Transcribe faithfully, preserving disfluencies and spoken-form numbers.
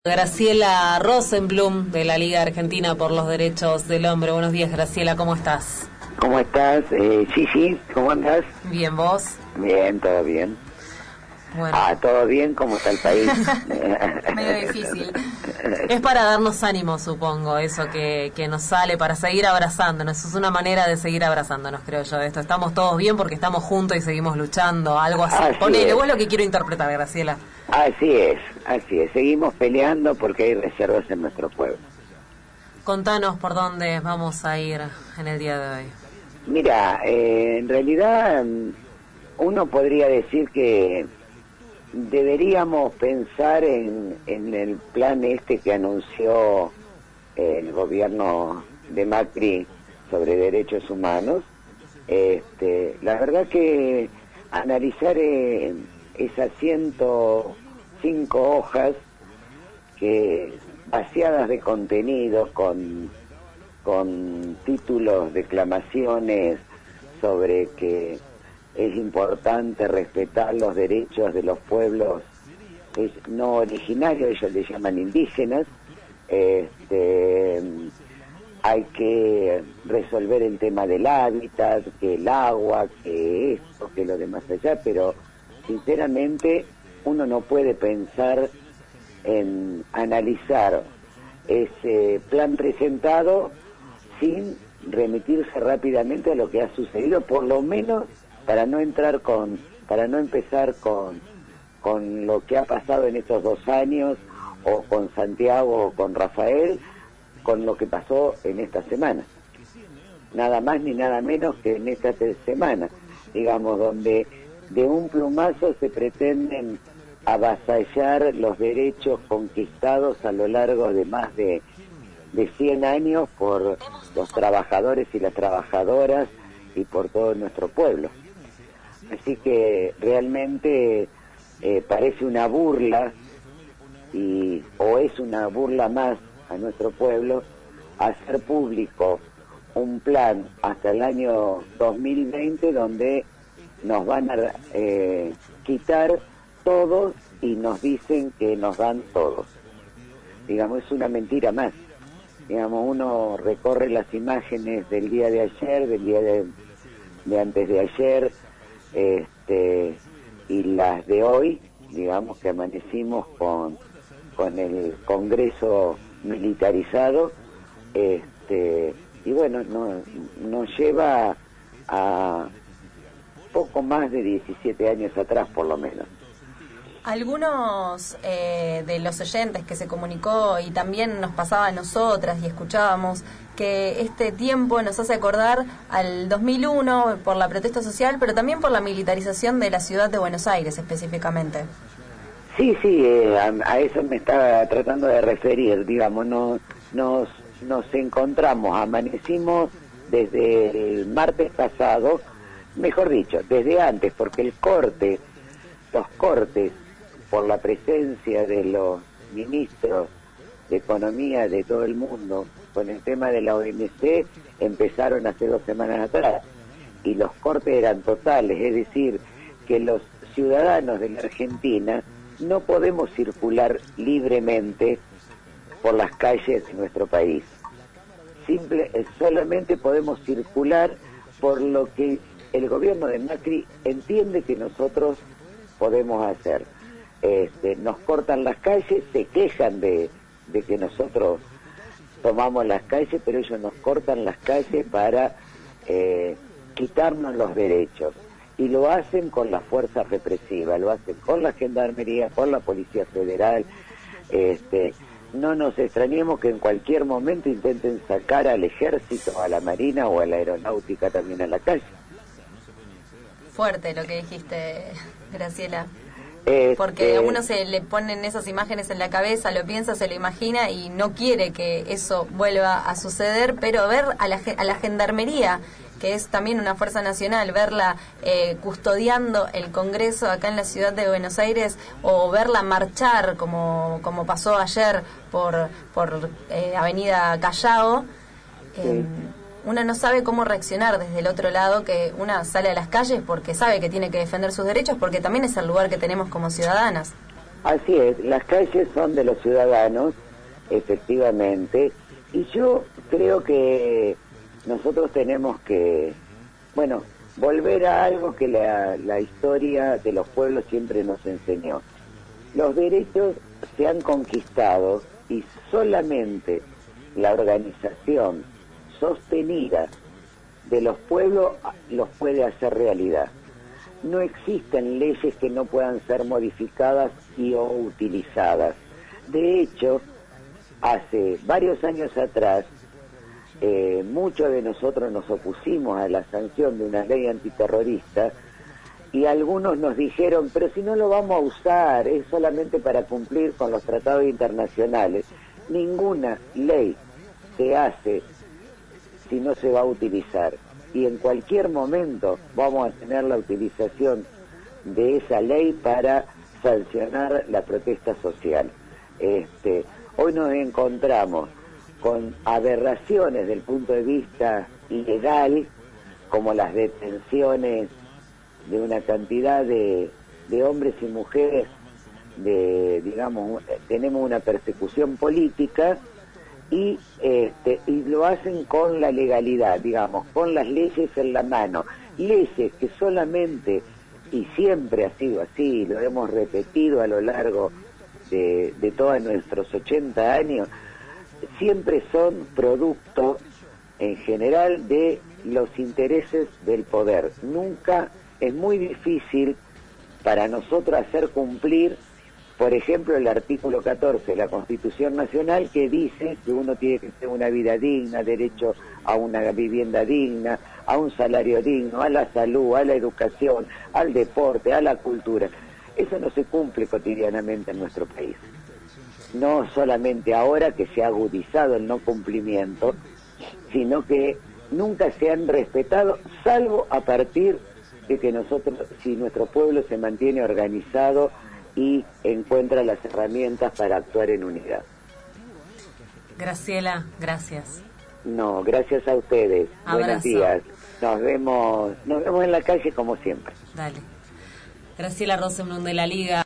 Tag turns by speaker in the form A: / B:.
A: Graciela Rosenblum, de la Liga Argentina por los Derechos del Hombre. Buenos días, Graciela, ¿cómo estás?
B: ¿Cómo estás? Eh, sí, sí, ¿cómo andás?
A: Bien, ¿vos?
B: Bien, todo bien.
A: Bueno.
B: Ah, ¿todo bien? ¿Cómo está el país?
A: Medio difícil. Es para darnos ánimo, supongo, eso que, que nos sale, para seguir abrazándonos. Es una manera de seguir abrazándonos, creo yo. Esto, estamos todos bien porque estamos juntos y seguimos luchando, algo así.
B: Así
A: Ponele,
B: es.
A: vos lo que quiero interpretar, Graciela.
B: Así es, así es. Seguimos peleando porque hay reservas en nuestro pueblo.
A: Contanos por dónde vamos a ir en el día de hoy.
B: Mira, eh, en realidad uno podría decir que deberíamos pensar en, en el plan este que anunció el gobierno de Macri sobre derechos humanos. Este, la verdad que analizar eh, esas ciento cinco hojas que vaciadas de contenido, con, con títulos, declamaciones sobre que es importante respetar los derechos de los pueblos es, no originarios, ellos les llaman indígenas, este, hay que resolver el tema del hábitat, que el agua, que esto, que lo demás allá, pero sinceramente uno no puede pensar en analizar ese plan presentado sin remitirse rápidamente a lo que ha sucedido, por lo menos para no entrar con, para no empezar con, con lo que ha pasado en estos dos años, o con Santiago o con Rafael, con lo que pasó en esta semana. Nada más ni nada menos que en esta semana, digamos, donde de un plumazo se pretenden avasallar los derechos conquistados a lo largo de más de, de cien años por los trabajadores y las trabajadoras y por todo nuestro pueblo. Así que realmente eh, parece una burla, y o es una burla más a nuestro pueblo, hacer público un plan hasta el año dos mil veinte donde nos van a eh, quitar todos y nos dicen que nos dan todos. Digamos, es una mentira más. Digamos, uno recorre las imágenes del día de ayer, del día de, de antes de ayer, este, y las de hoy, digamos que amanecimos con, con el Congreso militarizado, este, y bueno, no, nos lleva a poco más de diecisiete años atrás, por lo menos.
C: Algunos eh, de los oyentes que se comunicó, y también nos pasaba a nosotras y escuchábamos, que este tiempo nos hace acordar al dos mil uno por la protesta social, pero también por la militarización de la ciudad de Buenos Aires específicamente.
B: Sí, sí, eh, a, a eso me estaba tratando de referir, digamos, no, nos, nos encontramos, amanecimos desde el martes pasado, mejor dicho, desde antes, porque el corte, los cortes por la presencia de los ministros de Economía de todo el mundo con el tema de la O M C empezaron hace dos semanas atrás, y los cortes eran totales, es decir, que los ciudadanos de la Argentina no podemos circular libremente por las calles de nuestro país. Simple, solamente podemos circular por lo que el gobierno de Macri entiende que nosotros podemos hacer. Este, nos cortan las calles, se quejan de, de que nosotros tomamos las calles, pero ellos nos cortan las calles para eh, quitarnos los derechos. Y lo hacen con la fuerza represiva, lo hacen con la Gendarmería, con la Policía Federal. Este, no nos extrañemos que en cualquier momento intenten sacar al Ejército, a la Marina o a la Aeronáutica también a la calle.
C: Fuerte lo que dijiste, Graciela.
B: Este,
C: Porque a uno se le ponen esas imágenes en la cabeza, lo piensa, se lo imagina y no quiere que eso vuelva a suceder, pero ver a la, a la Gendarmería, que es también una fuerza nacional, verla eh, custodiando el Congreso acá en la ciudad de Buenos Aires, o verla marchar como, como pasó ayer por, por eh, Avenida Callao, eh,
B: sí.
C: Una no sabe cómo reaccionar desde el otro lado, que una sale a las calles porque sabe que tiene que defender sus derechos, porque también es el lugar que tenemos como ciudadanas.
B: Así es, las calles son de los ciudadanos, efectivamente, y yo creo que nosotros tenemos que, bueno, volver a algo que la, la historia de los pueblos siempre nos enseñó. Los derechos se han conquistado y solamente la organización sostenida de los pueblos los puede hacer realidad. No existen leyes que no puedan ser modificadas y o utilizadas. De hecho, hace varios años atrás, eh, muchos de nosotros nos opusimos a la sanción de una ley antiterrorista y algunos nos dijeron, pero si no lo vamos a usar, es solamente para cumplir con los tratados internacionales. Ninguna ley se hace si no se va a utilizar. Y en cualquier momento vamos a tener la utilización de esa ley para sancionar la protesta social. Este, hoy nos encontramos con aberraciones del punto de vista legal, como las detenciones de una cantidad de, de hombres y mujeres, de, digamos, tenemos una persecución política, y este y lo hacen con la legalidad, digamos, con las leyes en la mano, leyes que solamente, y siempre ha sido así, lo hemos repetido a lo largo de, de todos nuestros ochenta años, siempre son producto en general de los intereses del poder. Nunca, es muy difícil para nosotros hacer cumplir, por ejemplo, el artículo catorce de la Constitución Nacional, que dice que uno tiene que tener una vida digna, derecho a una vivienda digna, a un salario digno, a la salud, a la educación, al deporte, a la cultura. Eso no se cumple cotidianamente en nuestro país. No solamente ahora que se ha agudizado el no cumplimiento, sino que nunca se han respetado, salvo a partir de que nosotros, si nuestro pueblo se mantiene organizado y encuentra las herramientas para actuar en unidad.
A: Graciela, gracias.
B: No, gracias a ustedes.
A: Abrazo.
B: Buenos días. Nos vemos, nos vemos en la calle como siempre.
A: Dale. Graciela Rosenblum de la Liga.